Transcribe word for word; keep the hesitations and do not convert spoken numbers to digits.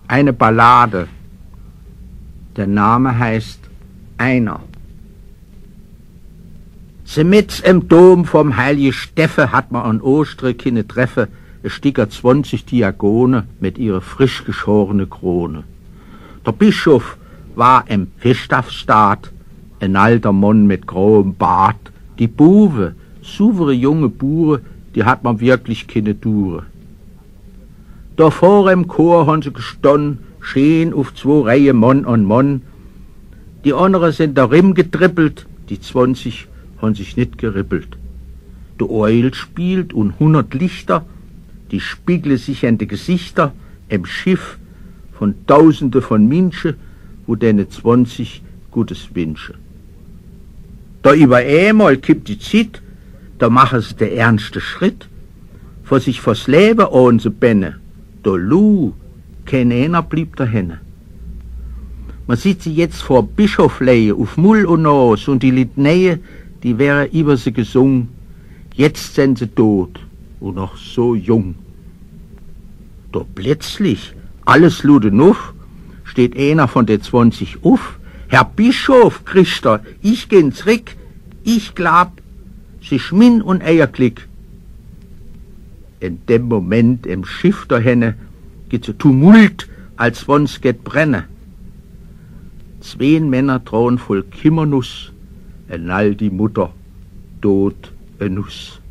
Eine Ballade. Der Name heißt Einer. Semitz im Dom vom Heilige Steffe hat man an Ostre keine Treffe, es sticker zwanzig Diakone mit ihrer frisch geschorene Krone. Der Bischof war im Fischtaffstaat, ein alter Mann mit grauem Bart. Die Buwe, saubere junge Bure, die hat man wirklich keine Dure. Da vor im Chor haben sie gestanden, schön auf zwei Reihen Mann an Mann. Die anderen sind darin getrippelt, die zwanzig haben sich nicht gerippelt. Der Eul spielt und hundert Lichter, die spiegle sich in die Gesichter im Schiff von Tausende von Menschen, wo denen zwanzig Gutes wünsche. Da über einmal kippt die Zeit, da machen sie der ernste Schritt, vor sich vors Leben ohne sie benne. Da lu, kein einer blieb dahin. Man sieht sie jetzt vor Bischof lehen, auf Mull und Nas, und die Litneie, die wäre über sie gesungen. Jetzt sind sie tot und noch so jung. Da plötzlich, alles luden auf, steht einer von der zwanzig auf. Herr Bischof, Christa, ich geh'n zurück, ich glaub, sie schmin und Eierklick. In dem Moment im Schiff dahinne geht so Tumult, als wenn's geht brenne. Zwei Männer trauen voll Kimmernuss, en all die Mutter, tot en Nuss.